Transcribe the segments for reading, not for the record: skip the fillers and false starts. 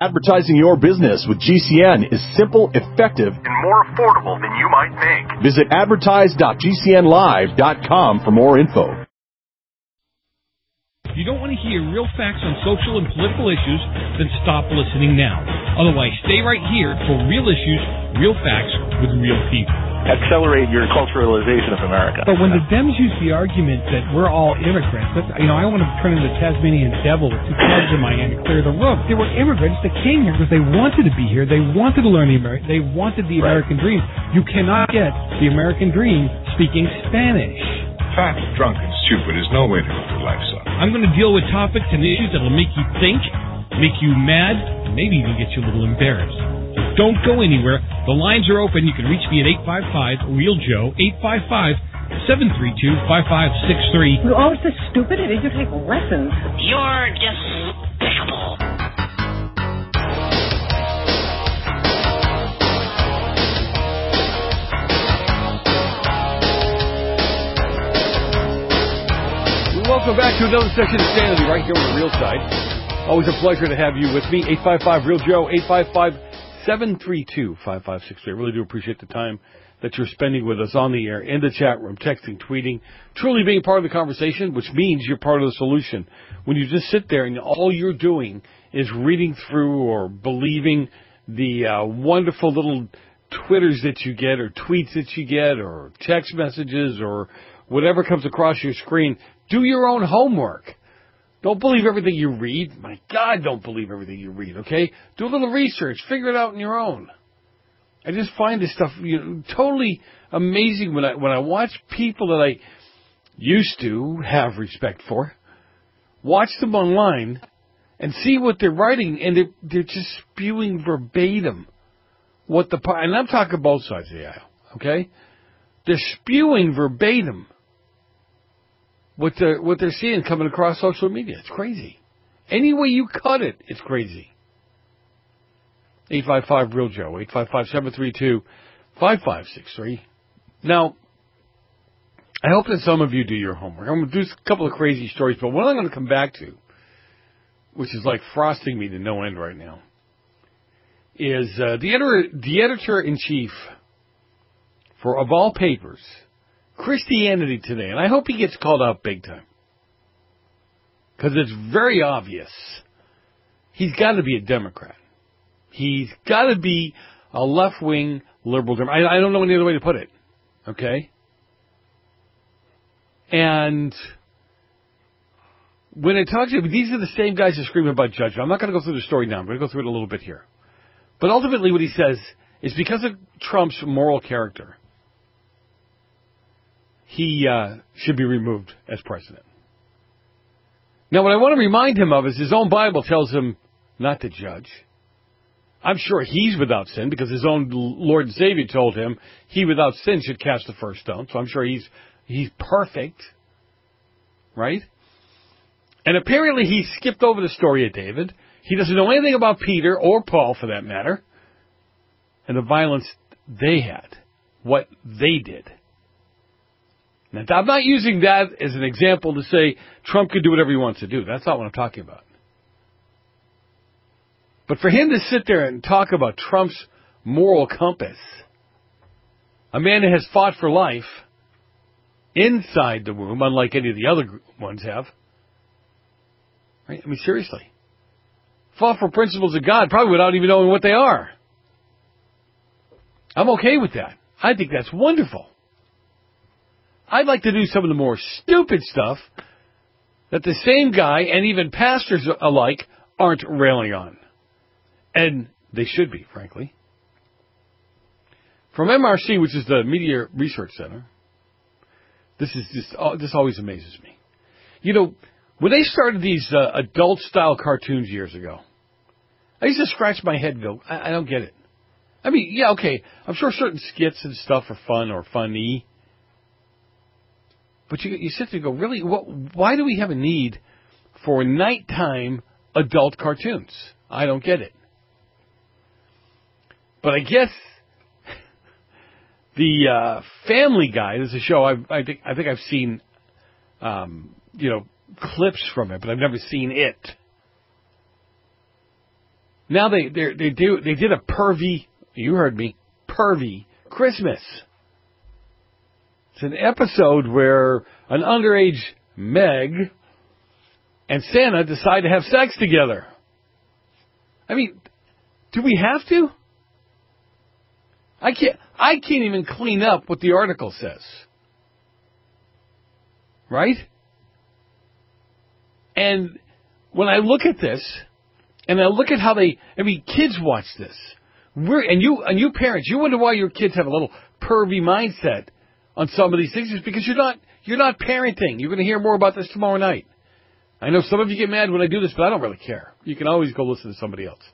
Advertising your business with GCN is simple, effective, and more affordable than you might think. Visit advertise.gcnlive.com for more info. If you don't want to hear real facts on social and political issues, then stop listening now. Otherwise, stay right here for real issues, real facts with real people. Accelerate your culturalization of America. But when the Dems use the argument that we're all immigrants, that's, I want to turn into the Tasmanian devil with two clubs in my hand and clear the room. They were immigrants that came here because they wanted to be here. They wanted to learn they wanted the American dream. You cannot get the American dream speaking Spanish. Fat, drunk, and stupid is no way to live your life, son. I'm going to deal with topics and issues that will make you think, make you mad, and maybe even get you a little embarrassed. Don't go anywhere. The lines are open. You can reach me at 855-REAL-JOE, 855-732-5563. You're always so stupid. I need to take lessons. You're despicable. Welcome back to another session of Sanity right here on the Real Side. Always a pleasure to have you with me. 855-REAL-JOE, 855-732-5563. I really do appreciate the time that you're spending with us on the air, in the chat room, texting, tweeting, truly being part of the conversation, which means you're part of the solution. When you just sit there and all you're doing is reading through or believing the wonderful little Twitters that you get or tweets that you get or text messages or whatever comes across your screen, do your own homework. Don't believe everything you read. My God, don't believe everything you read, okay? Do a little research. Figure it out on your own. I just find this stuff totally amazing when I watch people that I used to have respect for, watch them online, and see what they're writing, and they're just spewing verbatim and I'm talking both sides of the aisle, okay? They're spewing verbatim what they're seeing coming across social media. It's crazy. Any way you cut it, it's crazy. 855-REAL-JOE, 855-732-5563. Now, I hope that some of you do your homework. I'm going to do a couple of crazy stories, but what I'm going to come back to, which is like frosting me to no end right now, is the editor-in-chief for, of all papers, Christianity Today, and I hope he gets called out big time. Because it's very obvious. He's got to be a Democrat. He's got to be a left-wing liberal Democrat. I don't know any other way to put it. Okay? And when I talk to you, these are the same guys that scream about judgment. I'm not going to go through the story now. I'm going to go through it a little bit here. But ultimately what he says is because of Trump's moral character, he should be removed as president. Now, what I want to remind him of is his own Bible tells him not to judge. I'm sure he's without sin because his own Lord and Savior told him he without sin should cast the first stone. So I'm sure he's perfect, right? And apparently he skipped over the story of David. He doesn't know anything about Peter or Paul, for that matter, and the violence they had, what they did. Now, I'm not using that as an example to say Trump can do whatever he wants to do. That's not what I'm talking about. But for him to sit there and talk about Trump's moral compass, a man that has fought for life inside the womb, unlike any of the other ones have, right? I mean, seriously. Fought for principles of God, probably without even knowing what they are. I'm okay with that. I think that's wonderful. I'd like to do some of the more stupid stuff that the same guy and even pastors alike aren't railing on. And they should be, frankly. From MRC, which is the Media Research Center, this always amazes me. You know, when they started these adult-style cartoons years ago, I used to scratch my head and go, I don't get it. I mean, yeah, okay, I'm sure certain skits and stuff are fun or funny. But you sit there and go, really, why do we have a need for nighttime adult cartoons? I don't get it. But I guess the Family Guy, there's a show I think I've seen, clips from it, but I've never seen it. Now they did a pervy, you heard me, pervy Christmas. It's an episode where an underage Meg and Santa decide to have sex together. I mean, do we have to? I can't even clean up what the article says. Right? And when I look at this, and I look at how kids watch this. And you parents, you wonder why your kids have a little pervy mindset on some of these things. It's because you're not parenting. You're going to hear more about this tomorrow night. I know some of you get mad when I do this, but I don't really care. You can always go listen to somebody else.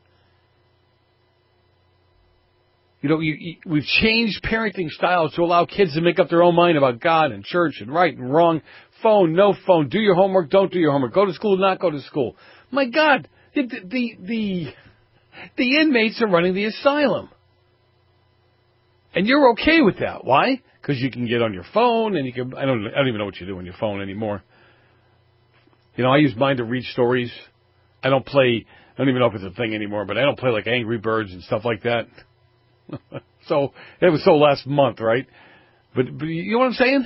You know, we've changed parenting styles to allow kids to make up their own mind about God and church and right and wrong. Phone, no phone. Do your homework, don't do your homework. Go to school, not go to school. My God, the inmates are running the asylum. And you're okay with that. Why? Because you can get on your phone and you can, I don't even know what you do on your phone anymore. You know, I use mine to read stories. I don't even know if it's a thing anymore, but I don't play like Angry Birds and stuff like that. So, it was so last month, right? But you know what I'm saying?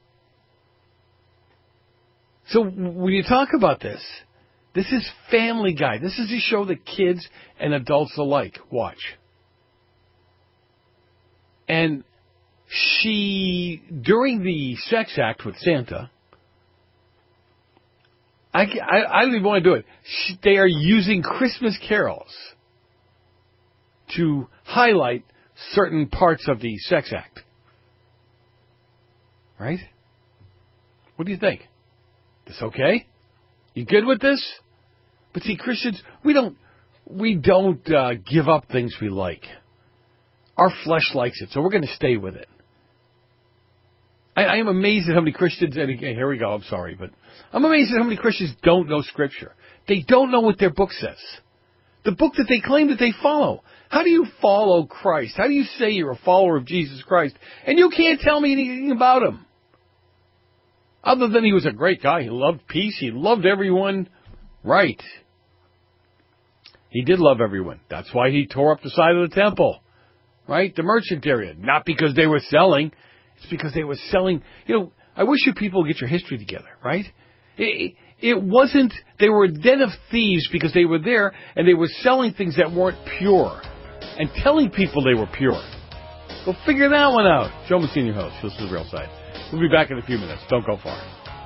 So, when you talk about this is Family Guy. This is a show that kids and adults alike watch. And during the sex act with Santa, I don't even want to do it. They are using Christmas carols to highlight certain parts of the sex act. Right? What do you think? This okay? You good with this? But see, Christians, we don't give up things we like. Our flesh likes it, so we're going to stay with it. I am amazed at how many Christians, and here we go, I'm sorry, but I'm amazed at how many Christians don't know Scripture. They don't know what their book says. The book that they claim that they follow. How do you follow Christ? How do you say you're a follower of Jesus Christ? And you can't tell me anything about him. Other than he was a great guy. He loved peace. He loved everyone. Right. He did love everyone. That's why he tore up the side of the temple. Right? The merchant area. Not because they were selling. It's because they were selling. You know, I wish you people would get your history together. Right? It wasn't, they were a den of thieves because they were there and they were selling things that weren't pure and telling people they were pure. Go figure that one out. Joe Messina, your host. This is The Real Side. We'll be back in a few minutes. Don't go far.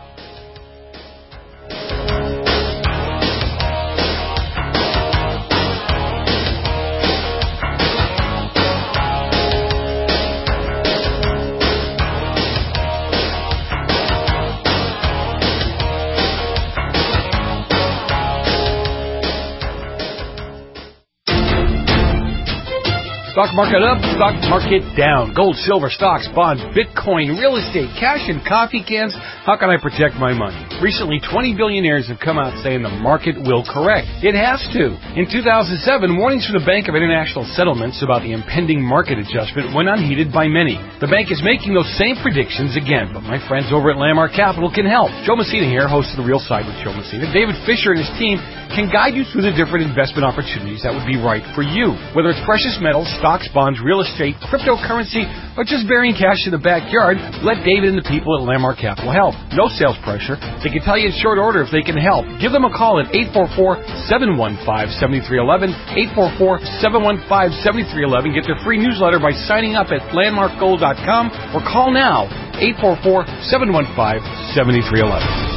Stock market up, stock market down. Gold, silver, stocks, bonds, Bitcoin, real estate, cash, and coffee cans. How can I protect my money? Recently, 20 billionaires have come out saying the market will correct. It has to. In 2007, warnings from the Bank of International Settlements about the impending market adjustment went unheeded by many. The bank is making those same predictions again, but my friends over at Landmark Capital can help. Joe Messina here, host of The Real Side with Joe Messina. David Fisher and his team can guide you through the different investment opportunities that would be right for you. Whether it's precious metals, stocks, bonds, real estate, cryptocurrency, or just burying cash in the backyard, let David and the people at Landmark Capital help. No sales pressure. They can tell you in short order if they can help. Give them a call at 844-715-7311, 844-715-7311. Get their free newsletter by signing up at landmarkgold.com or call now, 844-715-7311.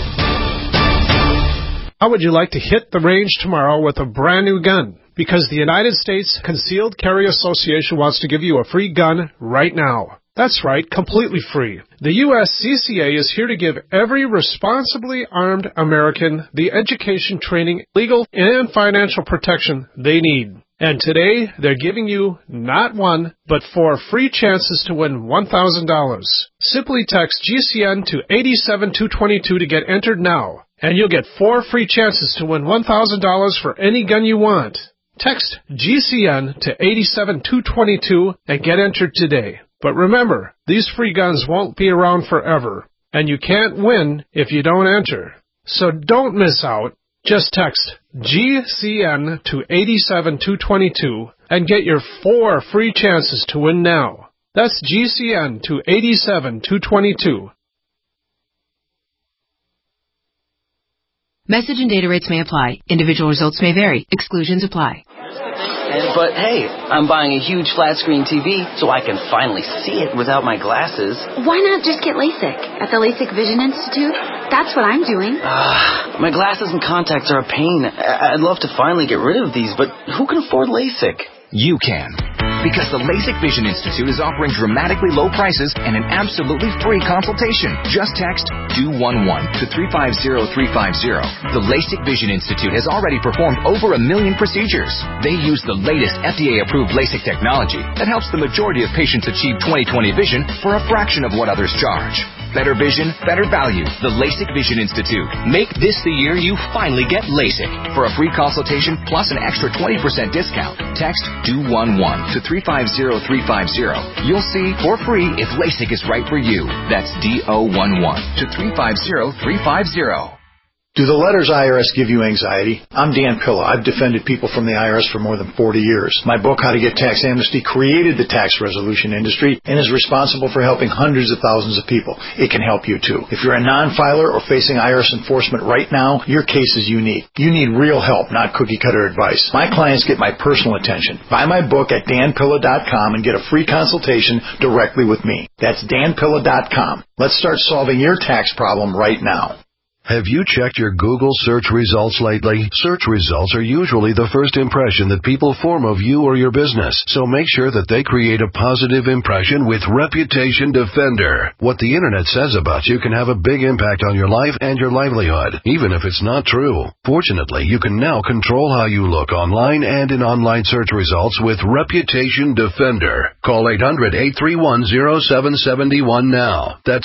How would you like to hit the range tomorrow with a brand new gun? Because the United States Concealed Carry Association wants to give you a free gun right now. That's right, completely free. The USCCA is here to give every responsibly armed American the education, training, legal, and financial protection they need. And today, they're giving you not one, but 4 free chances to win $1,000. Simply text GCN to 87222 to get entered now. And you'll get 4 free chances to win $1,000 for any gun you want. Text GCN to 87222 and get entered today. But remember, these free guns won't be around forever. And you can't win if you don't enter. So don't miss out. Just text GCN to 87222 and get your 4 free chances to win now. That's GCN to 87222. Message and data rates may apply. Individual results may vary. Exclusions apply. But hey, I'm buying a huge flat-screen TV so I can finally see it without my glasses. Why not just get LASIK at the LASIK Vision Institute? That's what I'm doing. My glasses and contacts are a pain. I'd love to finally get rid of these, but who can afford LASIK? You can. Because the LASIK Vision Institute is offering dramatically low prices and an absolutely free consultation. Just text DO11 to 350350. The LASIK Vision Institute has already performed over 1 million procedures. They use the latest FDA-approved LASIK technology that helps the majority of patients achieve 20/20 vision for a fraction of what others charge. Better vision, better value. The LASIK Vision Institute. Make this the year you finally get LASIK. For a free consultation plus an extra 20% discount, text DO11 to 350350. You'll see for free if LASIK is right for you. That's DO11 to 350350. Do the letters IRS give you anxiety? I'm Dan Pilla. I've defended people from the IRS for more than 40 years. My book, How to Get Tax Amnesty, created the tax resolution industry and is responsible for helping hundreds of thousands of people. It can help you too. If you're a non-filer or facing IRS enforcement right now, your case is unique. You need real help, not cookie-cutter advice. My clients get my personal attention. Buy my book at danpilla.com and get a free consultation directly with me. That's danpilla.com. Let's start solving your tax problem right now. Have you checked your Google search results lately? Search results are usually the first impression that people form of you or your business, so make sure that they create a positive impression with Reputation Defender. What the internet says about you can have a big impact on your life and your livelihood, even if it's not true. Fortunately, you can now control how you look online and in online search results with Reputation Defender. Call 800-831-0771 now. That's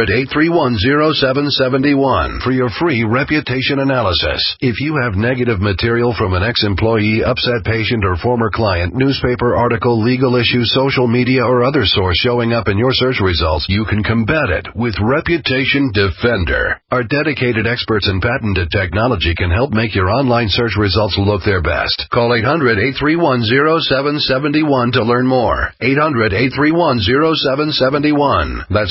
800-831-0771. For your free reputation analysis. If you have negative material from an ex-employee, upset patient, or former client, newspaper article, legal issue, social media, or other source showing up in your search results, you can combat it with Reputation Defender. Our dedicated experts in patented technology can help make your online search results look their best. Call 800-831-0771 to learn more. 800-831-0771. That's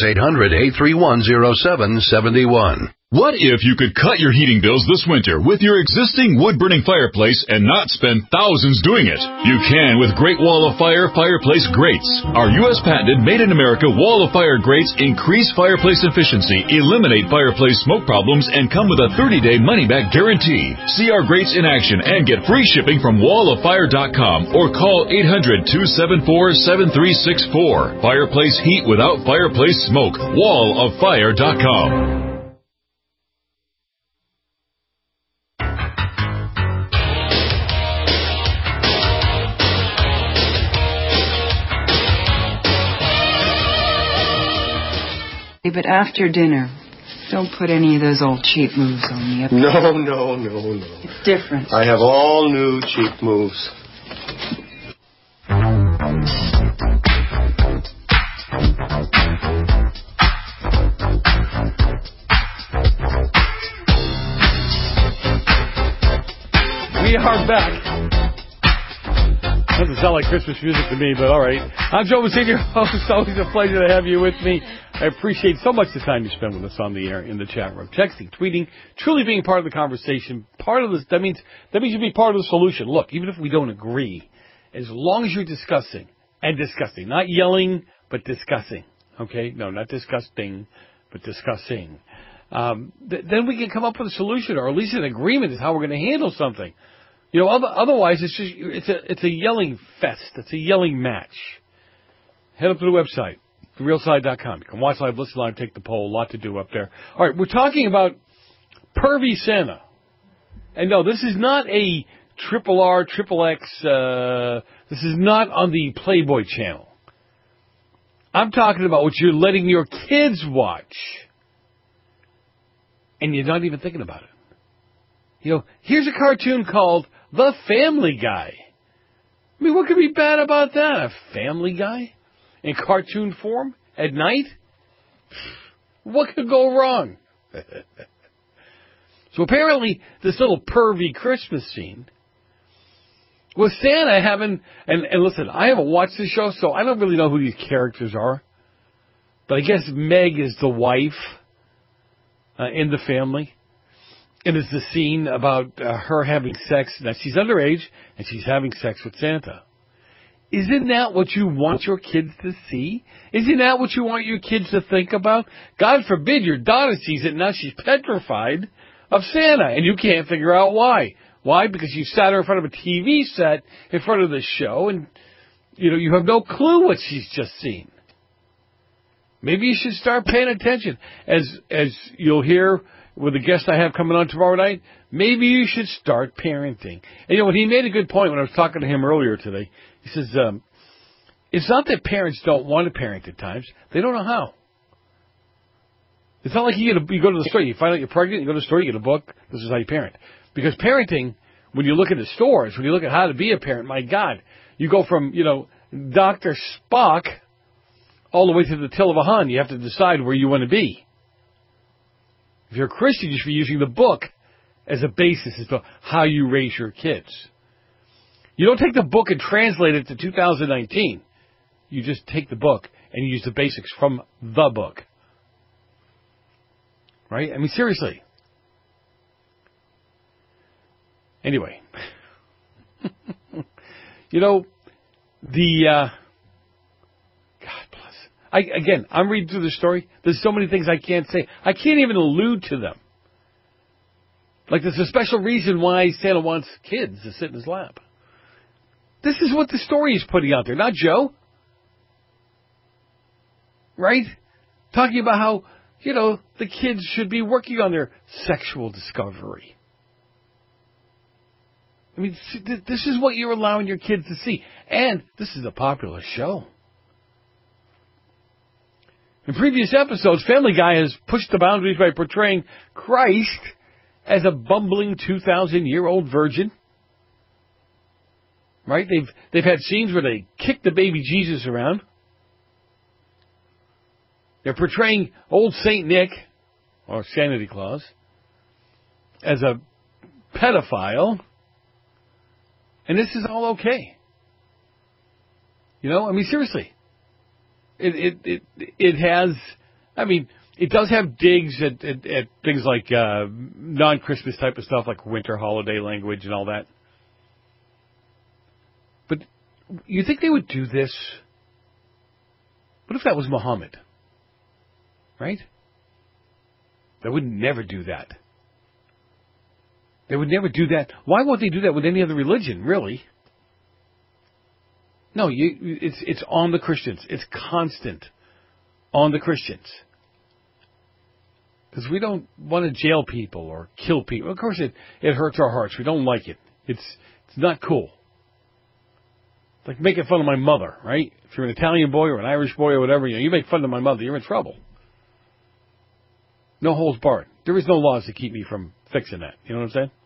800-831-0771. What if you could cut your heating bills this winter with your existing wood-burning fireplace and not spend thousands doing it? You can with Great Wall of Fire fireplace grates. Our U.S. patented made-in-America Wall of Fire grates increase fireplace efficiency, eliminate fireplace smoke problems, and come with a 30-day money-back guarantee. See our grates in action and get free shipping from walloffire.com or call 800-274-7364. Fireplace heat without fireplace smoke. walloffire.com. But after dinner, don't put any of those old cheap moves on me. No. It's different. I have all new cheap moves. We are back. Doesn't sound like Christmas music to me, but all right. I'm Joe Messina, your host. Always a pleasure to have you with me. I appreciate so much the time you spend with us on the air, in the chat room, texting, tweeting, truly being part of the conversation. Part of this, that means you be part of the solution. Look, even if we don't agree, as long as you're discussing, not yelling, but discussing. Okay? No, not disgusting, but discussing. Then we can come up with a solution, or at least an agreement is how we're going to handle something. You know, otherwise it's a yelling fest. It's a yelling match. Head up to the website, therealside.com. You can watch live, listen live, take the poll. A lot to do up there. All right, we're talking about Pervy Santa. And no, this is not a triple R, triple X. This is not on the Playboy channel. I'm talking about what you're letting your kids watch. And you're not even thinking about it. You know, here's a cartoon called The Family Guy. I mean, what could be bad about that? A Family Guy? In cartoon form? At night? What could go wrong? So apparently, this little pervy Christmas scene was Santa having, and listen, I haven't watched the show, so I don't really know who these characters are. But I guess Meg is the wife in the family. And it's the scene about her having sex. Now, she's underage, and she's having sex with Santa. Isn't that what you want your kids to see? Isn't that what you want your kids to think about? God forbid your daughter sees it, and now she's petrified of Santa, and you can't figure out why. Why? Because you sat her in front of a TV set in front of the show, and you have no clue what she's just seen. Maybe you should start paying attention. As you'll hear with the guest I have coming on tomorrow night, maybe you should start parenting. And he made a good point when I was talking to him earlier today. He says, it's not that parents don't want to parent at times. They don't know how. It's not like you go to the store, you find out you're pregnant, you go to the store, you get a book, this is how you parent. Because parenting, when you look at the stores, when you look at how to be a parent, my God, you go from, Dr. Spock all the way to the till of a Hun. You have to decide where you want to be. If you're a Christian, you should be using the book as a basis as to how you raise your kids. You don't take the book and translate it to 2019. You just take the book and you use the basics from the book. Right? I mean, seriously. Anyway. God bless. I'm reading through the story. There's so many things I can't say. I can't even allude to them. Like there's a special reason why Santa wants kids to sit in his lap. This is what the story is putting out there, not Joe. Right? Talking about how, the kids should be working on their sexual discovery. I mean, this is what you're allowing your kids to see. And this is a popular show. In previous episodes, Family Guy has pushed the boundaries by portraying Christ as a bumbling 2,000-year-old virgin. Right? They've had scenes where they kick the baby Jesus around. They're portraying old Saint Nick, or Sanity Claus, as a pedophile. And this is all okay. Seriously. It has, it does have digs at things like non-Christmas type of stuff, like winter holiday language and all that. But you think they would do this? What if that was Muhammad? Right? They would never do that. They would never do that. Why won't they do that with any other religion, really? No, it's on the Christians. It's constant on the Christians. Because we don't want to jail people or kill people. Of course, it hurts our hearts. We don't like it. It's not cool. It's like making fun of my mother, right? If you're an Italian boy or an Irish boy or whatever, you make fun of my mother, you're in trouble. No holds barred. There is no laws to keep me from fixing that. You know what I'm saying?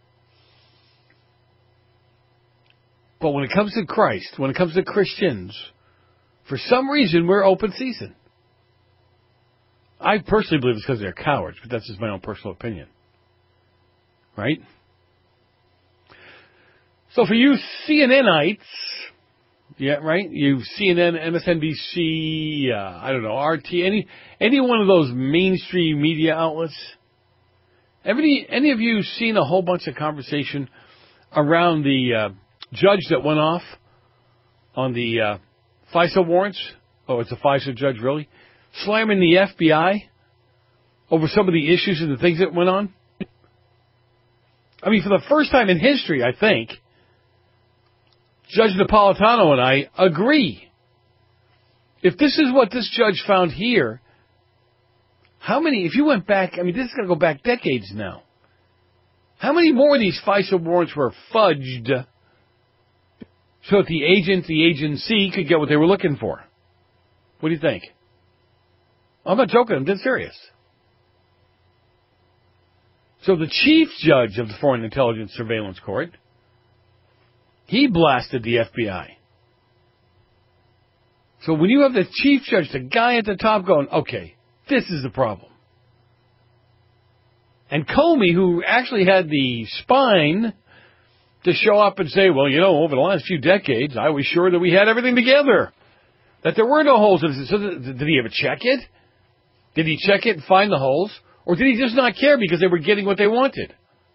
But when it comes to Christ, when it comes to Christians, for some reason, we're open season. I personally believe it's because they're cowards, but that's just my own personal opinion. Right? So for you CNNites, yeah, right? You CNN, MSNBC, RT, any one of those mainstream media outlets. Any of you seen a whole bunch of conversation around the judge that went off on the FISA warrants? Oh, it's a FISA judge, really? Slamming the FBI over some of the issues and the things that went on? For the first time in history, I think, Judge Napolitano and I agree. If this is what this judge found here, if you went back, this is going to go back decades now. How many more of these FISA warrants were fudged so that the agency could get what they were looking for? What do you think? I'm not joking, I'm dead serious. So the chief judge of the Foreign Intelligence Surveillance Court, he blasted the FBI. So when you have the chief judge, the guy at the top going, okay, this is the problem. And Comey, who actually had the spine to show up and say, well, over the last few decades, I was sure that we had everything together, that there were no holes in it. So did he ever check it? Did he check it and find the holes? Or did he just not care because they were getting what they wanted?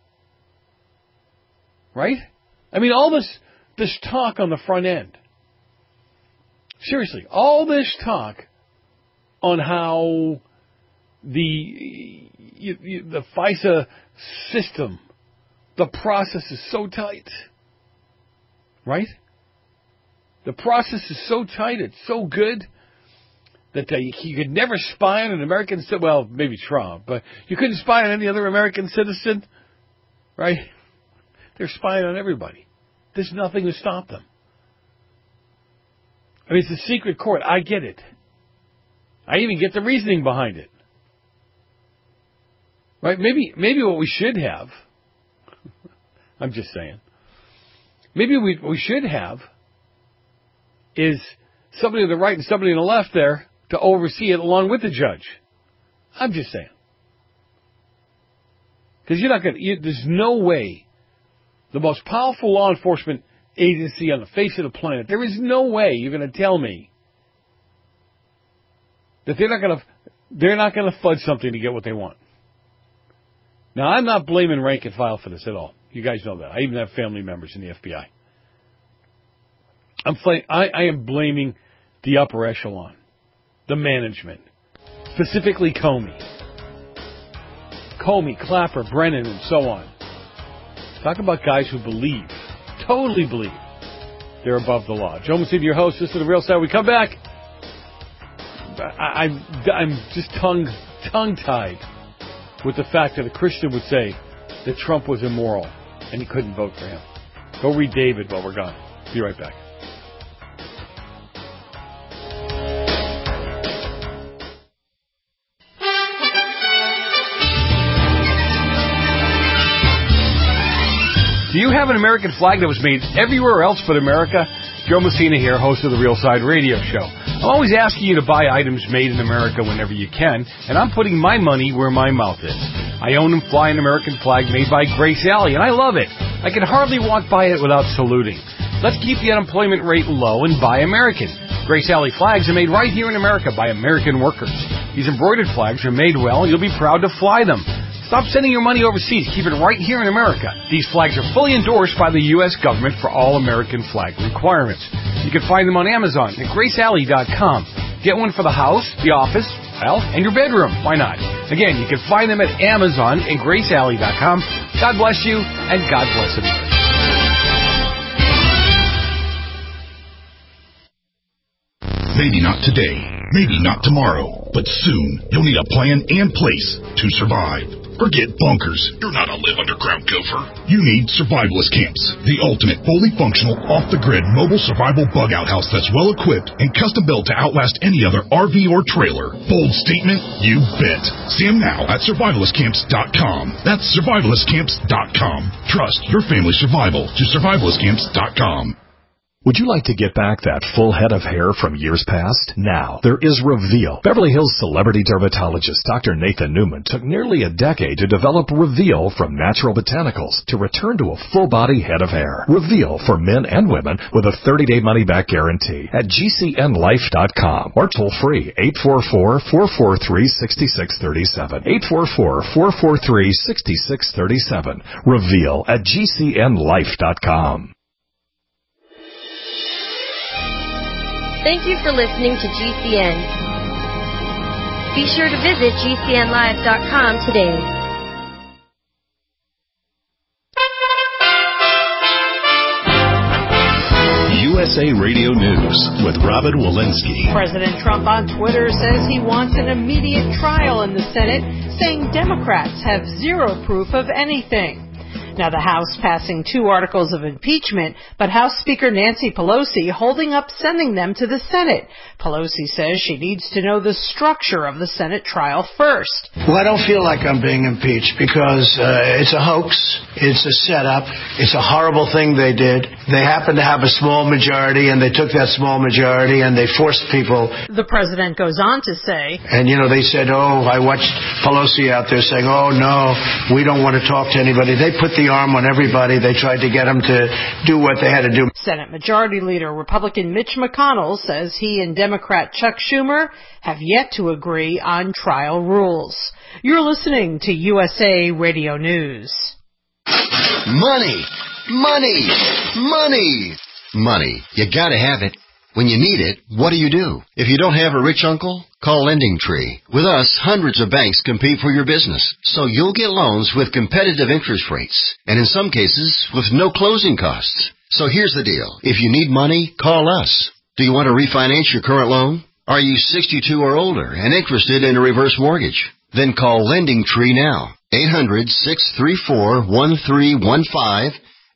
Right? I mean, all this talk on the front end. Seriously, all this talk on how the FISA system, the process is so tight. Right? The process is so tight, it's so good, that you could never spy on an American citizen. Well, maybe Trump, but you couldn't spy on any other American citizen. Right? They're spying on everybody. There's nothing to stop them. I mean, it's a secret court. I get it. I even get the reasoning behind it. Right? Maybe what we should have, I'm just saying, maybe what we should have is somebody on the right and somebody on the left there to oversee it along with the judge. I'm just saying. Because there's no way the most powerful law enforcement agency on the face of the planet, there is no way you're going to tell me that they're not going to fudge something to get what they want. Now, I'm not blaming rank and file for this at all. You guys know that. I even have family members in the FBI. I am blaming the upper echelon, the management, specifically Comey, Clapper, Brennan, and so on. Talk about guys who totally believe, they're above the law. Joe Massini, your host. This is The Real Side. We come back. I'm just tongue-tied with the fact that a Christian would say that Trump was immoral and he couldn't vote for him. Go read David while we're gone. Be right back. Do you have an American flag that was made everywhere else but America? Joe Messina here, host of the Real Side Radio Show. I'm always asking you to buy items made in America whenever you can, and I'm putting my money where my mouth is. I own and fly an American flag made by Grace Alley, and I love it. I can hardly walk by it without saluting. Let's keep the unemployment rate low and buy American. Grace Alley flags are made right here in America by American workers. These embroidered flags are made well, and you'll be proud to fly them. Stop sending your money overseas. Keep it right here in America. These flags are fully endorsed by the U.S. government for all American flag requirements. You can find them on Amazon at GraceAlley.com. Get one for the house, the office, and your bedroom. Why not? Again, you can find them at Amazon and GraceAlley.com. God bless you, and God bless America. Maybe not today, maybe not tomorrow, but soon you'll need a plan and place to survive. Forget bunkers. You're not a live underground gopher. You need Survivalist Camps, the ultimate fully functional, off-the-grid mobile survival bug-out house that's well-equipped and custom-built to outlast any other RV or trailer. Bold statement? You bet. See them now at survivalistcamps.com. That's survivalistcamps.com. Trust your family's survival to survivalistcamps.com. Would you like to get back that full head of hair from years past? Now, there is Reveal. Beverly Hills celebrity dermatologist Dr. Nathan Newman took nearly a decade to develop Reveal from natural botanicals to return to a full-body head of hair. Reveal for men and women with a 30-day money-back guarantee at GCNlife.com or toll-free 844-443-6637. 844-443-6637. Reveal at GCNlife.com. Thank you for listening to GCN. Be sure to visit GCNlive.com today. USA Radio News with Robin Walensky. President Trump on Twitter says he wants an immediate trial in the Senate, saying Democrats have zero proof of anything. Now, the House passing 2 articles of impeachment, but House Speaker Nancy Pelosi holding up sending them to the Senate. Pelosi says she needs to know the structure of the Senate trial first. Well, I don't feel like I'm being impeached because it's a hoax. It's a setup. It's a horrible thing they did. They happened to have a small majority, and they took that small majority, and they forced people. The president goes on to say, and, they said, I watched Pelosi out there saying, no, we don't want to talk to anybody. They put the arm on everybody. They tried to get them to do what they had to do. Senate Majority Leader Republican Mitch McConnell says he and Democrat Chuck Schumer have yet to agree on trial rules. You're listening to USA Radio News. Money, money, money, money. You gotta have it. When you need it, what do? If you don't have a rich uncle, call Lending Tree. With us, hundreds of banks compete for your business, so you'll get loans with competitive interest rates, and in some cases, with no closing costs. So here's the deal. If you need money, call us. Do you want to refinance your current loan? Are you 62 or older and interested in a reverse mortgage? Then call Lending Tree now. 800-634-1315.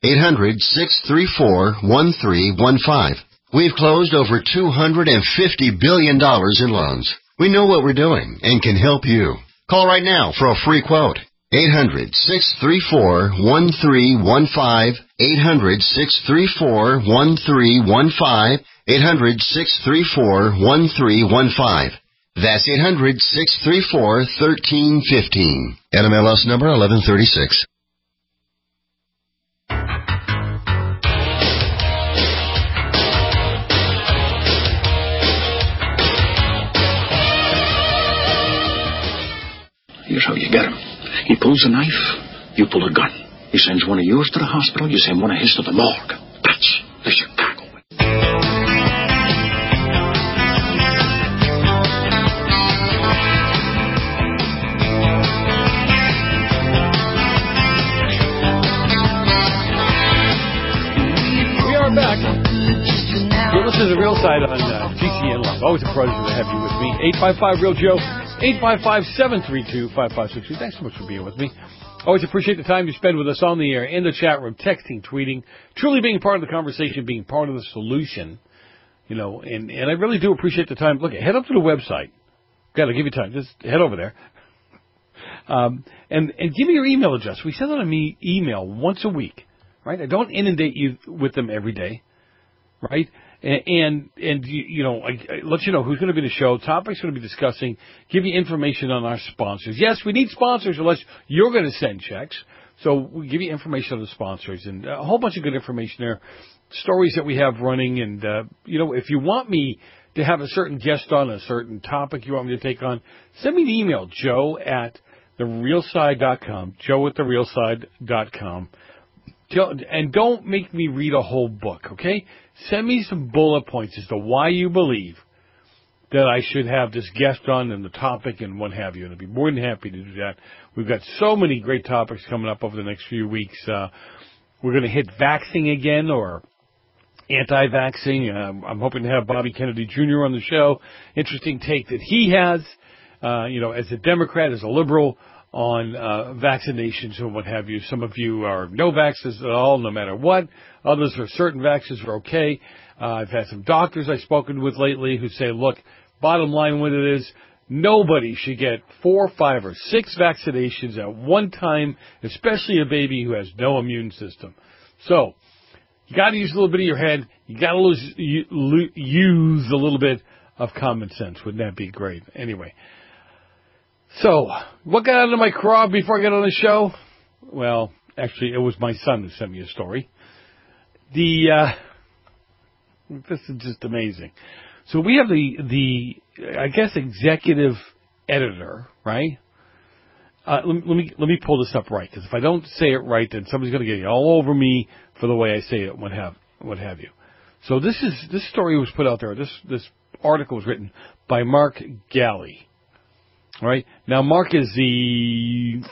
800-634-1315. We've closed over $250 billion in loans. We know what we're doing and can help you. Call right now for a free quote. 800-634-1315. 800-634-1315. 800-634-1315. That's 800-634-1315. NMLS number 1136. Here's how you get him. He pulls a knife, you pull a gun. He sends one of yours to the hospital, you send one of his to the morgue. That's the Chicago way. We are back. You're listening to The Real Side on GCN Live. Always a pleasure to have you with me. 855-REAL-JOE. 855-732-5562. Thanks so much for being with me. Always appreciate the time you spend with us on the air, in the chat room, texting, tweeting, truly being part of the conversation, being part of the solution. And I really do appreciate the time. Look, head up to the website. Got to give you time. Just head over there. And give me your email address. We send out an email once a week, right? I don't inundate you with them every day, right? And I let you know who's going to be the show, topics going to be discussing, give you information on our sponsors. Yes, we need sponsors unless you're going to send checks. So we give you information on the sponsors and a whole bunch of good information there, stories that we have running. And, if you want me to have a certain guest on a certain topic you want me to take on, send me an email, joe@therealside.com, joe@therealside.com. And don't make me read a whole book, okay? Send me some bullet points as to why you believe that I should have this guest on and the topic and what have you. And I'd be more than happy to do that. We've got so many great topics coming up over the next few weeks. We're going to hit vaxxing again, or anti-vaxxing. I'm hoping to have Bobby Kennedy Jr. on the show. Interesting take that he has, as a Democrat, as a liberal, on vaccinations and what have you. Some of you are no vaxxers at all, no matter what. Others are certain vaccines are okay. I've had some doctors I've spoken with lately who say, look, bottom line with it is nobody should get 4, 5, or 6 vaccinations at one time, especially a baby who has no immune system. So you got to use a little bit of your head. You got to use a little bit of common sense. Wouldn't that be great? Anyway. So, what got out of my craw before I got on the show? Well, actually, it was my son who sent me a story. This is just amazing. So we have the executive editor, right? Let me pull this up right, because if I don't say it right, then somebody's going to get all over me for the way I say it, what have you. So this story was put out there. This article was written by Mark Galli. All right. Now, Mark is it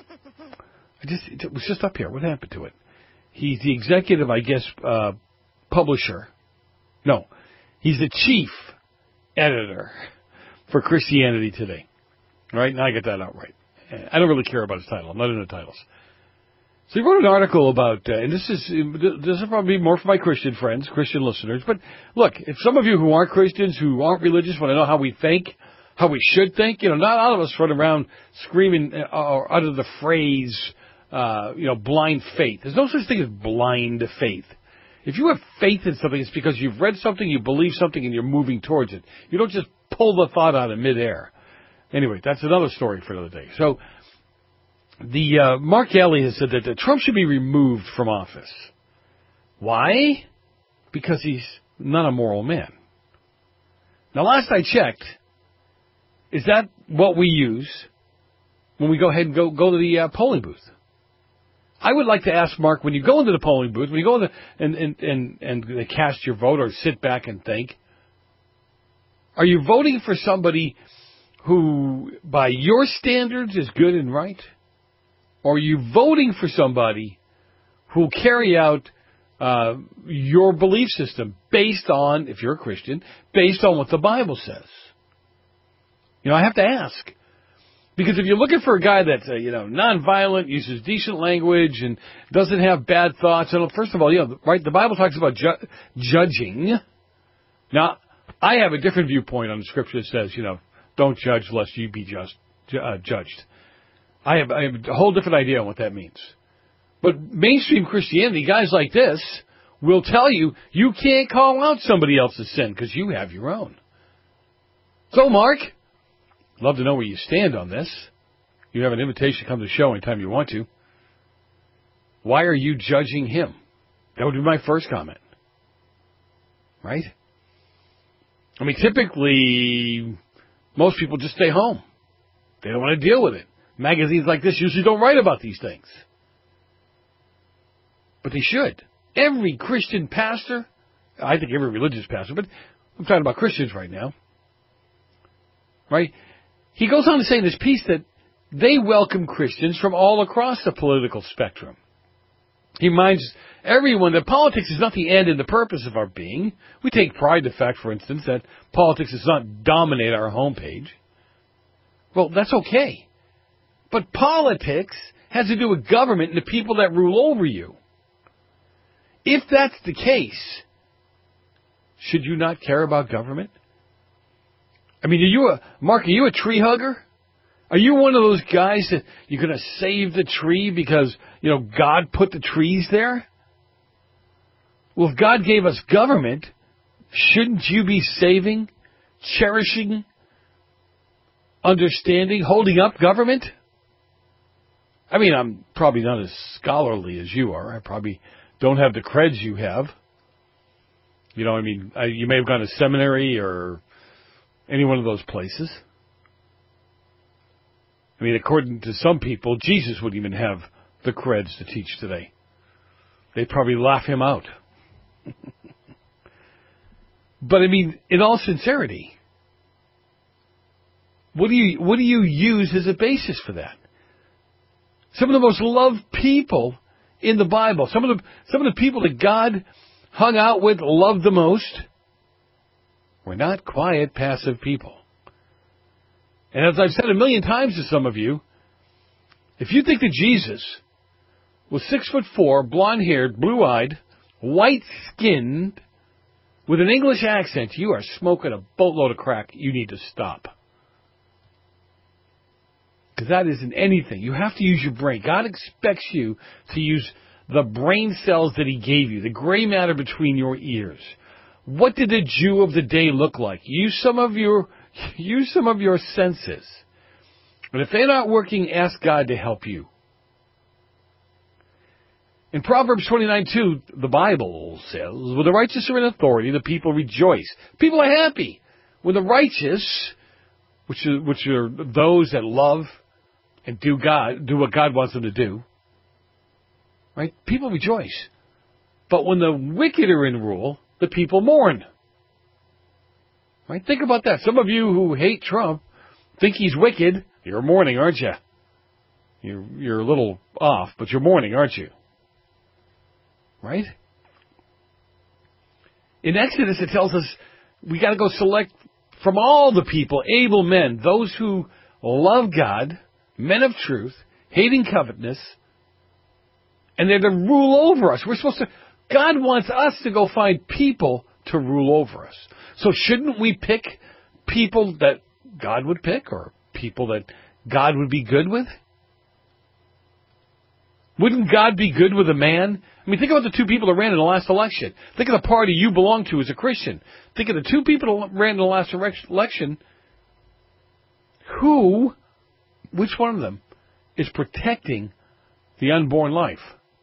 was just up here. What happened to it? He's the executive, publisher. No, he's the chief editor for Christianity Today. All right. Now I get that out right. I don't really care about his title. I'm not into titles. So you wrote an article about, and this is probably more for my Christian friends, Christian listeners. But look, if some of you who aren't Christians, who aren't religious, want to know how we think, how we should think, not all of us run around screaming or utter the phrase, blind faith. There's no such thing as blind faith. If you have faith in something, it's because you've read something, you believe something, and you're moving towards it. You don't just pull the thought out of midair. Anyway, that's another story for another day. So, Mark Galli has said that Trump should be removed from office. Why? Because he's not a moral man. Now, last I checked, is that what we use when we go ahead and go to the polling booth? I would like to ask Mark, when you go into the polling booth, when you go in and they cast your vote or sit back and think, are you voting for somebody who, by your standards, is good and right? Or are you voting for somebody who will carry out your belief system based on, if you're a Christian, based on what the Bible says? I have to ask. Because if you're looking for a guy that's, nonviolent, uses decent language, and doesn't have bad thoughts, and first of all, right, the Bible talks about judging. Now, I have a different viewpoint on the Scripture that says, don't judge lest you be judged. I have a whole different idea on what that means. But mainstream Christianity, guys like this, will tell you can't call out somebody else's sin because you have your own. So, Mark, love to know where you stand on this. You have an invitation to come to the show anytime you want to. Why are you judging him? That would be my first comment. Right? I mean, typically, most people just stay home. They don't want to deal with it. Magazines like this usually don't write about these things. But they should. Every Christian pastor, I think every religious pastor, but I'm talking about Christians right now. Right? He goes on to say in this piece that they welcome Christians from all across the political spectrum. He reminds everyone that politics is not the end and the purpose of our being. We take pride in the fact, for instance, that politics does not dominate our homepage. Well, that's okay. But politics has to do with government and the people that rule over you. If that's the case, should you not care about government? I mean, Mark, are you a tree hugger? Are you one of those guys that you're going to save the tree because, God put the trees there? Well, if God gave us government, shouldn't you be saving, cherishing, understanding, holding up government? I mean, I'm probably not as scholarly as you are. I probably don't have the creds you have. You may have gone to seminary or any one of those places. I mean, according to some people, Jesus wouldn't even have the creds to teach today. They'd probably laugh him out. But I mean, in all sincerity, what do you use as a basis for that? Some of the most loved people in the Bible, some of the people that God hung out with, loved the most, were not quiet, passive people. And as I've said a million times to some of you, if you think that Jesus was 6'4", blonde-haired, blue-eyed, white-skinned, with an English accent, you are smoking a boatload of crack. You need to stop. Because that isn't anything. You have to use your brain. God expects you to use the brain cells that He gave you, the gray matter between your ears. What did the Jew of the day look like? Use some of your senses. But if they're not working, ask God to help you. In Proverbs 29:2, the Bible says, when the righteous are in authority, the people rejoice. People are happy. When the righteous, which are those that love and do what God wants them to do, right? People rejoice. But when the wicked are in rule, the people mourn. Right? Think about that. Some of you who hate Trump think he's wicked. You're mourning, aren't you? You're a little off, but you're mourning, aren't you? Right? In Exodus, it tells us we got to go select from all the people, able men, those who love God, men of truth, hating covetousness, And they're to rule over us. God wants us to go find people to rule over us. So shouldn't we pick people that God would pick, or people that God would be good with? Wouldn't God be good with a man? I mean, think about the two people that ran in the last election. Think of the party you belong to as a Christian. Think of the two people that ran in the last election. Which one of them is protecting the unborn life?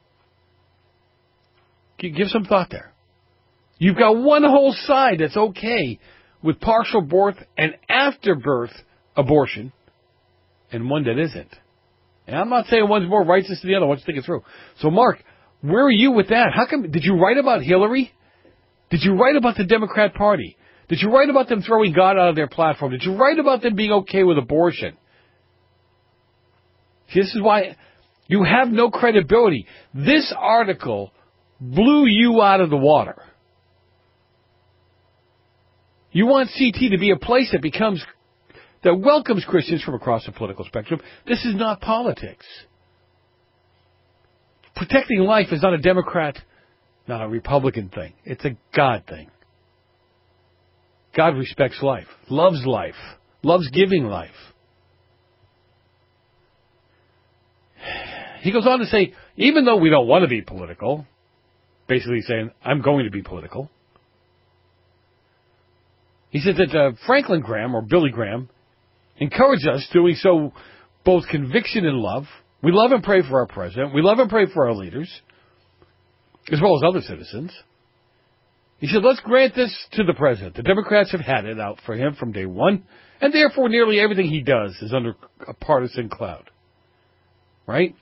Give some thought there. You've got one whole side that's okay with partial birth and after-birth abortion, and one that isn't. And I'm not saying one's more righteous than the other. I want you to think it through. So, Mark, where are you with that? How come? Did you write about Hillary? Did you write about the Democrat Party? Did you write about them throwing God out of their platform? Did you write about them being okay with abortion? See, this is why you have no credibility. This article blew you out of the water. You want CT to be a place that welcomes Christians from across the political spectrum. This is not politics. Protecting life is not a Democrat, not a Republican thing. It's a God thing. God respects life, loves giving life. He goes on to say, even though we don't want to be political, basically saying, I'm going to be political. He said that Franklin Graham, or Billy Graham, encouraged us doing so both conviction and love. We love and pray for our president. We love and pray for our leaders, as well as other citizens. He said, let's grant this to the president. The Democrats have had it out for him from day one, and therefore nearly everything he does is under a partisan cloud. Right?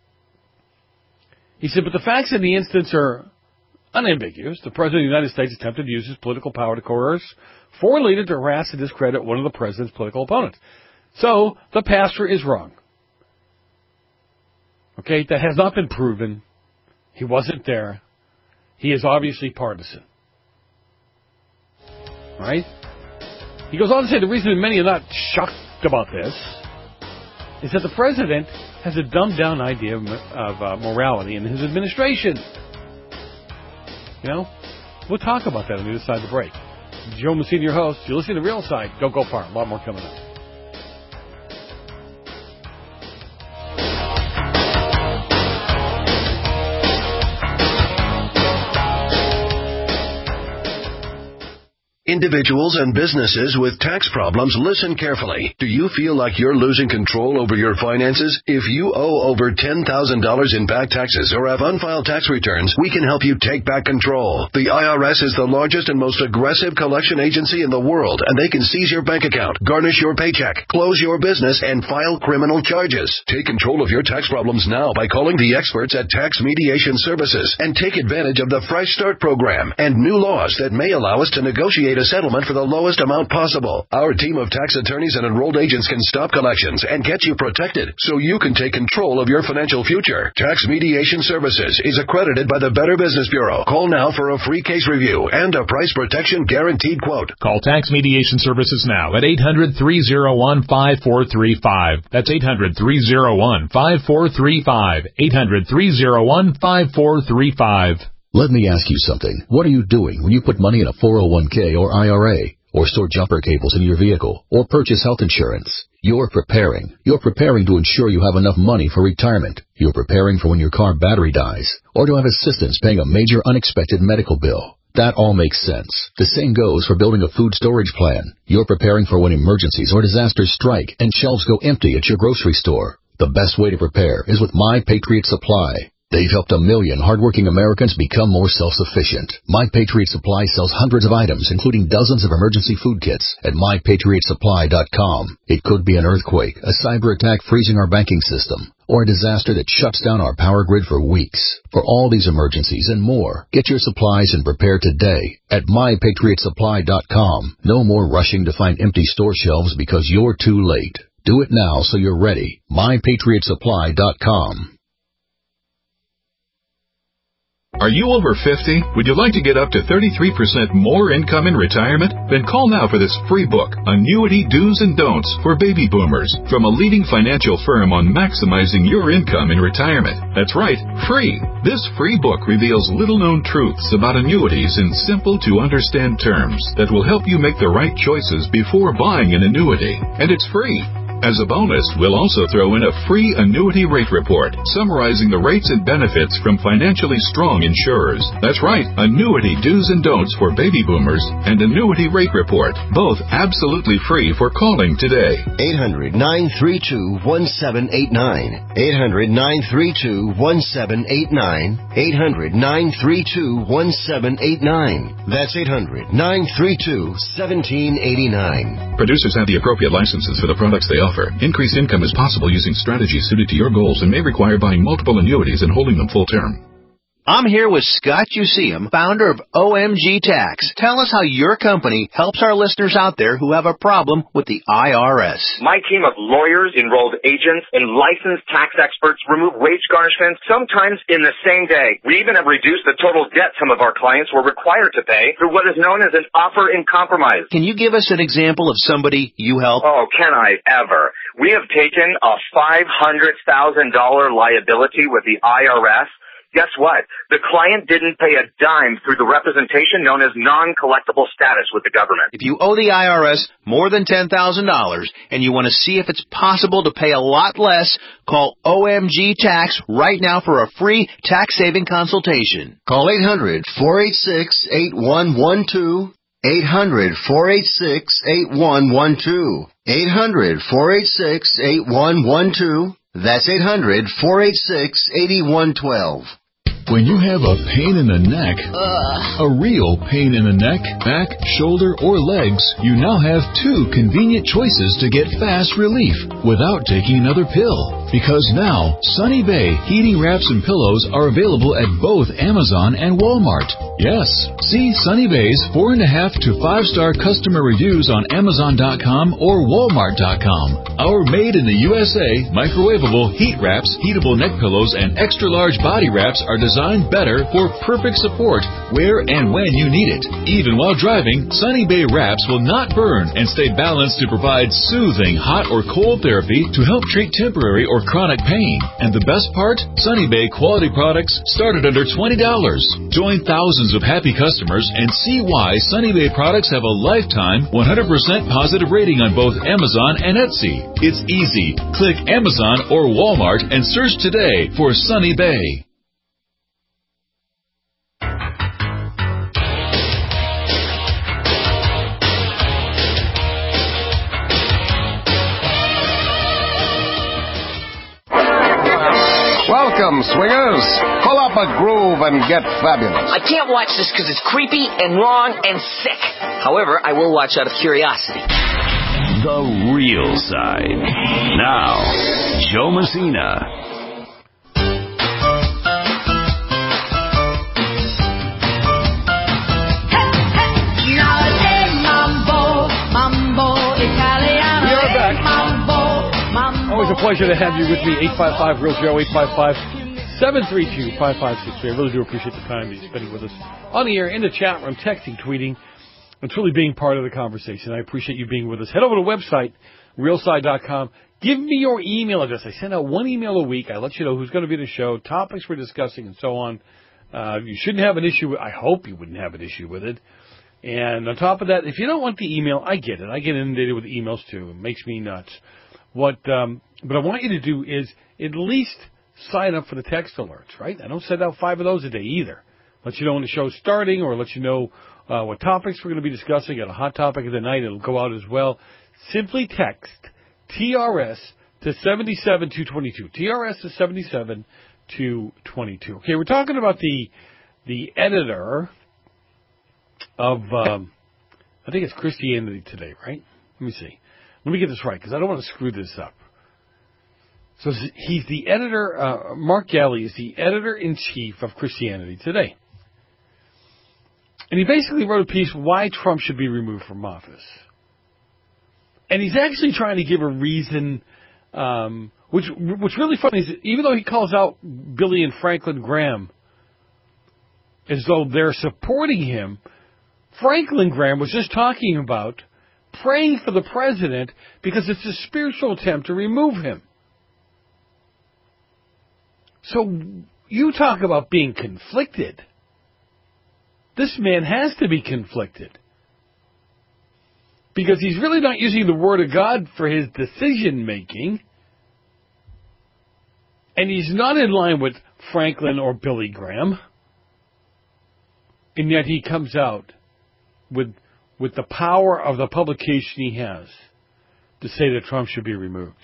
He said, but the facts in the instance are unambiguous. The President of the United States attempted to use his political power to coerce foreign leader to harass and discredit one of the President's political opponents. So, the pastor is wrong. Okay, that has not been proven. He wasn't there. He is obviously partisan. Right? He goes on to say the reason many are not shocked about this is that the President has a dumbed-down idea of morality in his administration. You know? We'll talk about that on the other side of the break. Joe Messina, your host. You're listening to Real Side. Don't go far. A lot more coming up. Individuals and businesses with tax problems, listen carefully. Do you feel like you're losing control over your finances? If you owe over $10,000 in back taxes or have unfiled tax returns, we can help you take back control. The IRS is the largest and most aggressive collection agency in the world, and they can seize your bank account, garnish your paycheck, close your business, and file criminal charges. Take control of your tax problems now by calling the experts at Tax Mediation Services and take advantage of the Fresh Start program and new laws that may allow us to negotiate a settlement for the lowest amount possible. Our team of tax attorneys and enrolled agents can stop collections and get you protected so you can take control of your financial future. Tax Mediation Services is accredited by the Better Business Bureau. Call now for a free case review and a price protection guaranteed quote. Call Tax Mediation Services now at 800-301-5435. That's 800-301-5435. 800-301-5435. Let me ask you something. What are you doing when you put money in a 401k or IRA, or store jumper cables in your vehicle, or purchase health insurance? You're preparing. You're preparing to ensure you have enough money for retirement. You're preparing for when your car battery dies, or to have assistance paying a major unexpected medical bill. That all makes sense. The same goes for building a food storage plan. You're preparing for when emergencies or disasters strike and shelves go empty at your grocery store. The best way to prepare is with My Patriot Supply. They've helped 1 million hardworking Americans become more self-sufficient. My Patriot Supply sells hundreds of items, including dozens of emergency food kits at MyPatriotSupply.com. It could be an earthquake, a cyber attack freezing our banking system, or a disaster that shuts down our power grid for weeks. For all these emergencies and more, get your supplies and prepare today at MyPatriotSupply.com. No more rushing to find empty store shelves because you're too late. Do it now so you're ready. MyPatriotSupply.com. Are you over 50? Would you like to get up to 33% more income in retirement? Then call now for this free book, Annuity Do's and Don'ts for Baby Boomers, from a leading financial firm on maximizing your income in retirement. That's right, free. This free book reveals little-known truths about annuities in simple-to-understand terms that will help you make the right choices before buying an annuity. And it's free. As a bonus, we'll also throw in a free annuity rate report summarizing the rates and benefits from financially strong insurers. That's right, Annuity Do's and Don'ts for Baby Boomers and Annuity Rate Report, both absolutely free for calling today. 800-932-1789. 800-932-1789. 800-932-1789. That's 800-932-1789. Producers have the appropriate licenses for the products they offer. Increased income is possible using strategies suited to your goals and may require buying multiple annuities and holding them full term. I'm here with Scott Useum, founder of OMG Tax. Tell us how your company helps our listeners out there who have a problem with the IRS. My team of lawyers, enrolled agents, and licensed tax experts remove wage garnishments sometimes in the same day. We even have reduced the total debt some of our clients were required to pay through what is known as an offer in compromise. Can you give us an example of somebody you help? Oh, can I ever? We have taken a $500,000 liability with the IRS. Guess what? The client didn't pay a dime through the representation known as non-collectible status with the government. If you owe the IRS more than $10,000 and you want to see if it's possible to pay a lot less, call OMG Tax right now for a free tax-saving consultation. Call 800-486-8112. 800-486-8112. 800-486-8112. That's 800-486-8112. When you have a pain in the neck, a real pain in the neck, back, shoulder, or legs, you now have two convenient choices to get fast relief without taking another pill. Because now, Sunny Bay heating wraps and pillows are available at both Amazon and Walmart. Yes, see Sunny Bay's 4.5 to 5-star customer reviews on Amazon.com or Walmart.com. Our made in the USA microwavable heat wraps, heatable neck pillows, and extra large body wraps are designed better for perfect support where and when you need it. Even while driving, Sunny Bay wraps will not burn and stay balanced to provide soothing hot or cold therapy to help treat temporary or chronic pain. And the best part? Sunny Bay quality products start at under $20. Join thousands of happy customers and see why Sunny Bay products have a lifetime 100% positive rating on both Amazon and Etsy. It's easy. Click Amazon or Walmart and search today for Sunny Bay. Welcome, swingers. Pull up a groove and get fabulous. I can't watch this because it's creepy and wrong and sick. However, I will watch out of curiosity. The real side. Now, Joe Messina. Always a pleasure to have you with me. 855 Real Joe, 855-732-5563. I really do appreciate the time that you're spending with us on the air, in the chat room, texting, tweeting, and truly being part of the conversation. I appreciate you being with us. Head over to the website, realside.com. Give me your email address. I send out one email a week. I let you know who's going to be in the show, topics we're discussing, and so on. You shouldn't have an issue with. I hope you wouldn't have an issue with it. And on top of that, if you don't want the email, I get it. I get inundated with emails too. It makes me nuts. What I want you to do is at least sign up for the text alerts, right? I don't send out 5 of those a day either. Let you know when the show's starting, or let you know what topics we're going to be discussing. Got a hot topic of the night. It'll go out as well. Simply text TRS to 77222. TRS to 77222. Okay, we're talking about the editor of, I think it's Christianity Today, right? Let me see. Let me get this right, because I don't want to screw this up. So he's the editor, Mark Galli is the editor-in-chief of Christianity Today. And he basically wrote a piece, Why Trump Should Be Removed from Office. And he's actually trying to give a reason, what's really funny is, even though he calls out Billy and Franklin Graham, as though they're supporting him. Franklin Graham was just talking about praying for the president because it's a spiritual attempt to remove him. So you talk about being conflicted. This man has to be conflicted. Because he's really not using the Word of God for his decision making. And he's not in line with Franklin or Billy Graham. And yet he comes out with the power of the publication he has to say that Trump should be removed.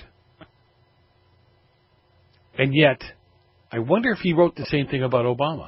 And yet, I wonder if he wrote the same thing about Obama.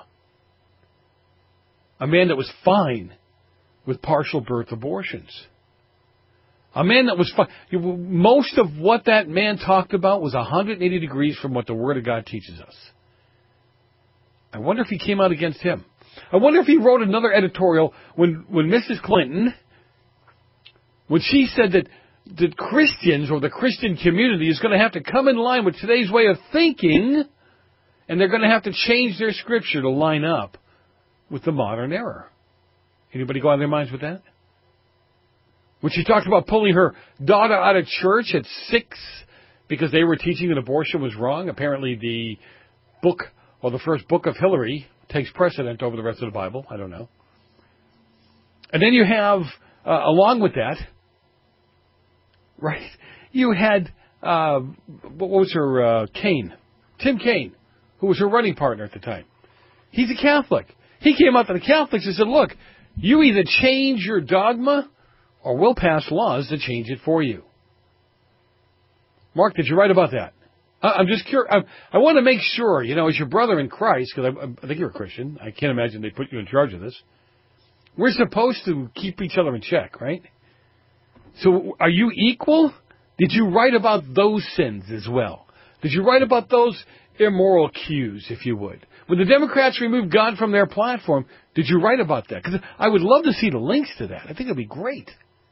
A man that was fine with partial birth abortions. A man that was fine. Most of what that man talked about was 180 degrees from what the Word of God teaches us. I wonder if he came out against him. I wonder if he wrote another editorial when Mrs. Clinton, when she said that Christians or the Christian community is going to have to come in line with today's way of thinking, and they're going to have to change their scripture to line up with the modern era. Anybody go out of their minds with that? When she talked about pulling her daughter out of church at 6 because they were teaching that abortion was wrong, apparently the book, or the first book of Hillary, takes precedent over the rest of the Bible. I don't know. And then you have, along with that, right, you had, what was her, Kaine, Tim Kaine, who was her running partner at the time. He's a Catholic. He came out to the Catholics and said, look, you either change your dogma or we'll pass laws to change it for you. Mark, did you write about that? I'm just curious. I want to make sure, as your brother in Christ, because I think you're a Christian. I can't imagine they put you in charge of this. We're supposed to keep each other in check, right? So are you equal? Did you write about those sins as well? Did you write about those immoral cues, if you would? When the Democrats removed God from their platform, did you write about that? Because I would love to see the links to that. I think it'd be great.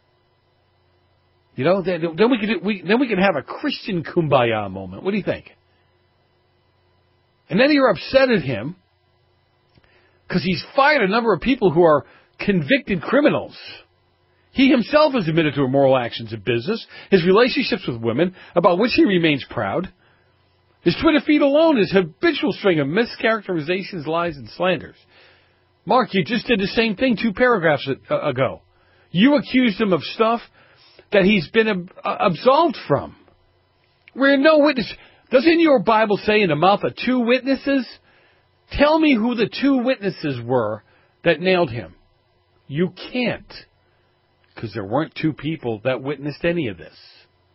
Then we could have a Christian kumbaya moment. What do you think? And then you're upset at him because he's fired a number of people who are convicted criminals. He himself has admitted to immoral actions in business, his relationships with women, about which he remains proud. His Twitter feed alone is a habitual string of mischaracterizations, lies, and slanders. Mark, you just did the same thing 2 paragraphs ago. You accused him of stuff that he's been absolved from. We're no witness. Doesn't your Bible say in the mouth of 2 witnesses? Tell me who the 2 witnesses were that nailed him. You can't. Because there weren't 2 people that witnessed any of this.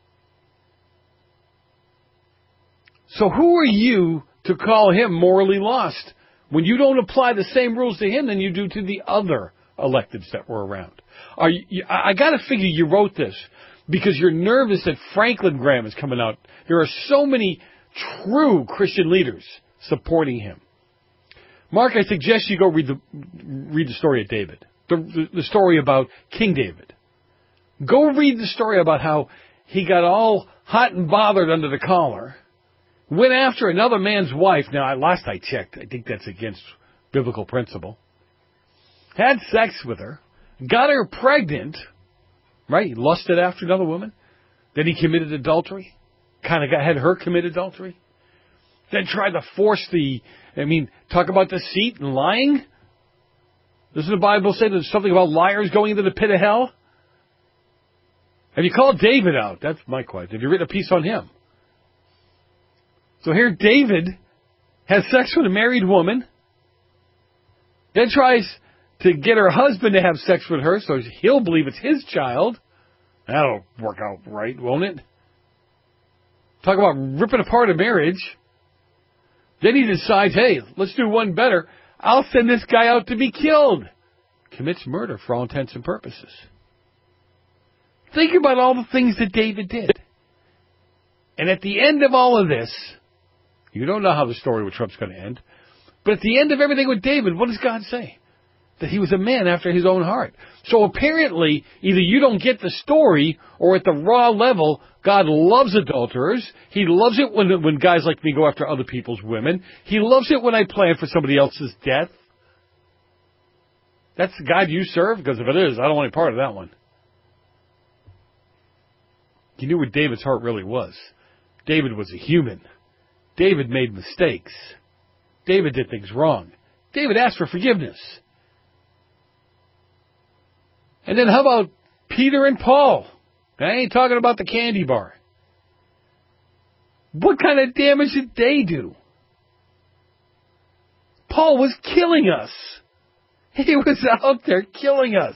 So who are you to call him morally lost when you don't apply the same rules to him than you do to the other electeds that were around? I got to figure you wrote this because you're nervous that Franklin Graham is coming out. There are so many true Christian leaders supporting him. Mark, I suggest you go read the story of David, the story about King David. Go read the story about how he got all hot and bothered under the collar, went after another man's wife. Now, last I checked, I think that's against biblical principle. Had sex with her, got her pregnant, right? He lusted after another woman. Then he committed adultery. Had her commit adultery. Then tried to force talk about deceit and lying. Doesn't the Bible say there's something about liars going into the pit of hell? Have you called David out? That's my question. Have you written a piece on him? So here David has sex with a married woman, then tries to get her husband to have sex with her so he'll believe it's his child. That'll work out right, won't it? Talk about ripping apart a marriage. Then he decides, hey, let's do one better. I'll send this guy out to be killed. Commits murder for all intents and purposes. Think about all the things that David did. And at the end of all of this, you don't know how the story with Trump's going to end, but at the end of everything with David, what does God say? That he was a man after his own heart. So apparently, either you don't get the story, or at the raw level, God loves adulterers. He loves it when guys like me go after other people's women. He loves it when I plan for somebody else's death. That's the God you serve? Because if it is, I don't want any part of that one. You knew where David's heart really was. David was a human. David made mistakes. David did things wrong. David asked for forgiveness. And then how about Peter and Paul? I ain't talking about the candy bar. What kind of damage did they do? Paul was killing us. He was out there killing us.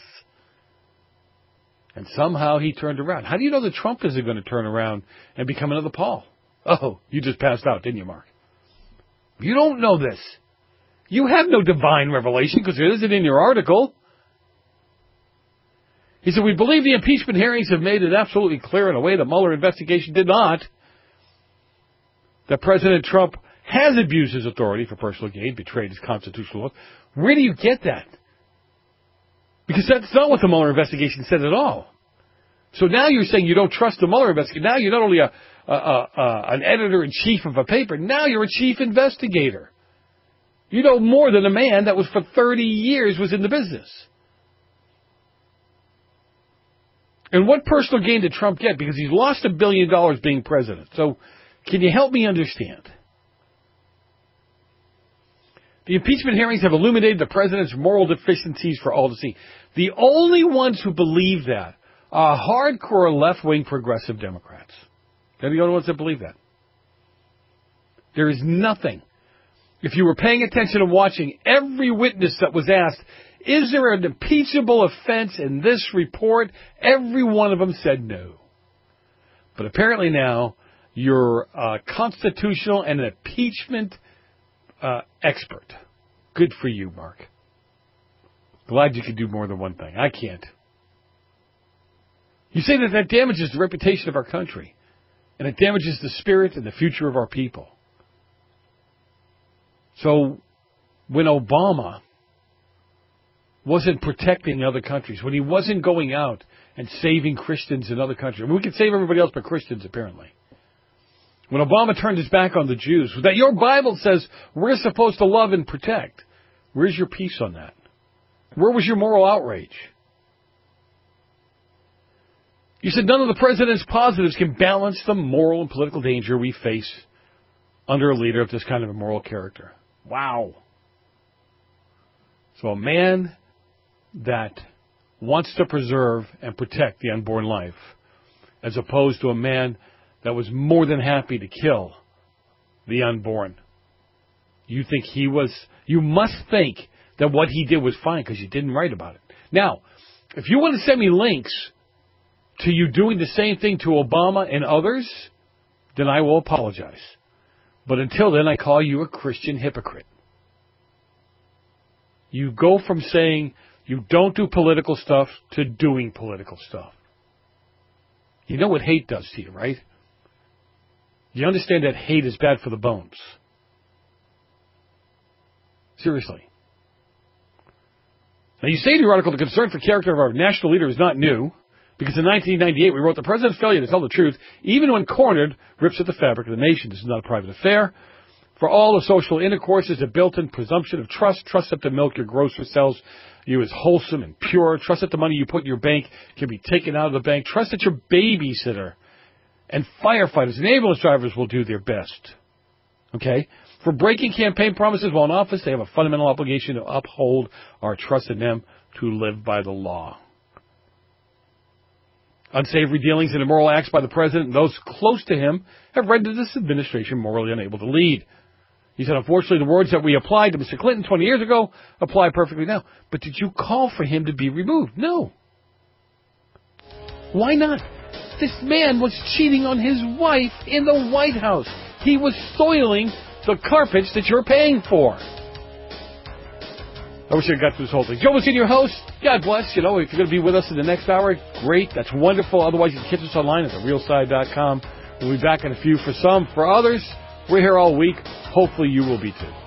And somehow he turned around. How do you know that Trump isn't going to turn around and become another Paul? Oh, you just passed out, didn't you, Mark? You don't know this. You have no divine revelation because it isn't in your article. He said, we believe the impeachment hearings have made it absolutely clear in a way the Mueller investigation did not, that President Trump has abused his authority for personal gain, betrayed his constitutional oath. Where do you get that? Because that's not what the Mueller investigation said at all. So now you're saying you don't trust the Mueller investigation. Now you're not only an editor-in-chief of a paper, now you're a chief investigator. You know more than a man that was for 30 years was in the business. And what personal gain did Trump get? Because he's lost $1 billion being president. So can you help me understand? The impeachment hearings have illuminated the president's moral deficiencies for all to see. The only ones who believe that are hardcore left-wing progressive Democrats. They're the only ones that believe that. There is nothing. If you were paying attention and watching, every witness that was asked, is there an impeachable offense in this report? Every one of them said no. But apparently now, you're a constitutional and an impeachment expert. Good for you, Mark. Glad you could do more than one thing. I can't. You say that damages the reputation of our country, and it damages the spirit and the future of our people. So, when Obama wasn't protecting other countries, when he wasn't going out and saving Christians in other countries, we could save everybody else but Christians, apparently. When Obama turned his back on the Jews, that your Bible says we're supposed to love and protect. Where's your peace on that? Where was your moral outrage? You said none of the president's positives can balance the moral and political danger we face under a leader of this kind of a moral character. Wow. So a man that wants to preserve and protect the unborn life, as opposed to a man that was more than happy to kill the unborn. You think he was... You must think that what he did was fine because you didn't write about it. Now, if you want to send me links to you doing the same thing to Obama and others, then I will apologize. But until then, I call you a Christian hypocrite. You go from saying you don't do political stuff to doing political stuff. You know what hate does to you, right? You understand that hate is bad for the bones. Seriously. Now, you say in your article, the concern for character of our national leader is not new, because in 1998 we wrote, the president's failure to tell the truth, even when cornered, rips at the fabric of the nation. This is not a private affair. For all of social intercourse is a built-in presumption of trust. Trust that the milk your grocer sells you is wholesome and pure. Trust that the money you put in your bank can be taken out of the bank. Trust that your babysitter and firefighters and ambulance drivers will do their best. Okay? For breaking campaign promises while in office, they have a fundamental obligation to uphold our trust in them to live by the law. Unsavory dealings and immoral acts by the president and those close to him have rendered this administration morally unable to lead. He said, unfortunately, the words that we applied to Mr. Clinton 20 years ago apply perfectly now. But did you call for him to be removed? No. Why not? This man was cheating on his wife in the White House. He was soiling the carpets that you're paying for. I wish I got through this whole thing. Joe Messina, your host. God bless. You know, if you're going to be with us in the next hour, great. That's wonderful. Otherwise, you can catch us online at therealside.com. We'll be back in a few for some. For others, we're here all week. Hopefully, you will be too.